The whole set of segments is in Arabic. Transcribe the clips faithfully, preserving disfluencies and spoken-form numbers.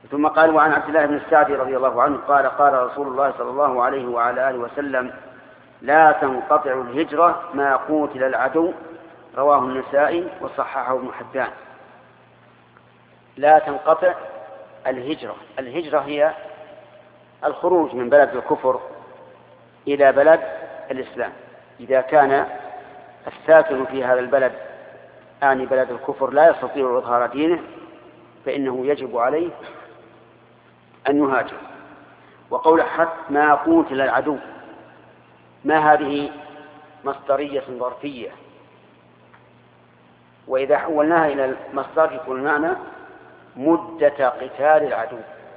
ثم قال: وعن عبد الله بن السعدي رضي الله عنه قال: قال رسول الله صلى الله عليه وعلى آله وسلم: لا تنقطع الهجرة ما قوتل العدو. رواه النسائي وصححه ابن حبان. لا تنقطع الهجرة. الهجرة هي الخروج من بلد الكفر إلى بلد الإسلام. إذا كان الساكن في هذا البلد آني بلد الكفر لا يستطيع إظهار دينه فإنه يجب عليه أن يهاجر. وقول حتى ما قوتل العدو، ما هذه مصدرية ظرفية، وإذا حولناها إلى المصدر يكون المعنى مدة قتال العدو.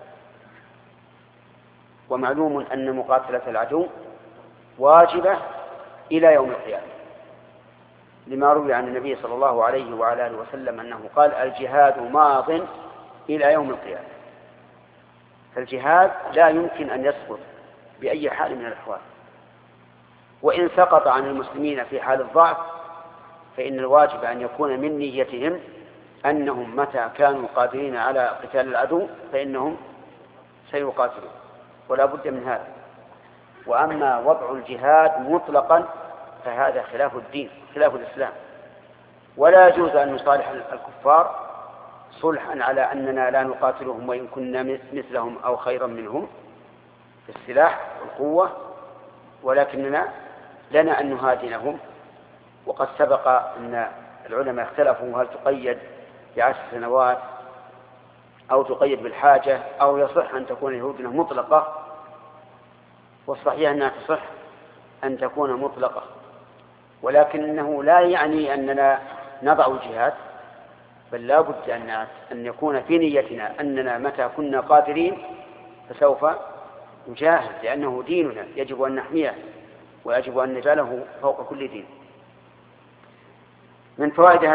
ومعلوم أن مقاتلة العدو واجبة إلى يوم القيامة، لما روي عن النبي صلى الله عليه وعلى آله وسلم أنه قال: الجهاد ماض إلى يوم القيامة. فالجهاد لا يمكن أن يسقط بأي حال من الأحوال، وإن سقط عن المسلمين في حال الضعف فإن الواجب أن يكون من نيتهم أنهم متى كانوا قادرين على قتال العدو فإنهم سيقاتلون، ولا بد من هذا. وأما وضع الجهاد مطلقا فهذا خلاف الدين، خلاف الإسلام، ولا يجوز أن نصالح الكفار صلحا على أننا لا نقاتلهم وإن كنا مثلهم أو خيرا منهم في السلاح والقوة، ولكننا لنا أن نهادنهم. وقد سبق أن العلماء اختلفوا هل تقيد بعشر سنوات أو تقيد بالحاجة أو يصح أن تكون الهدنة مطلقة، والصحيح أنها تصح أن تكون مطلقة، ولكنه لا يعني أننا نضع الجهاد، بل لا بد أن يكون في نيتنا أننا متى كنا قادرين فسوف نجاهد، لأنه ديننا يجب أن نحميه ويجب أن نجعله فوق كل دين. من فوائد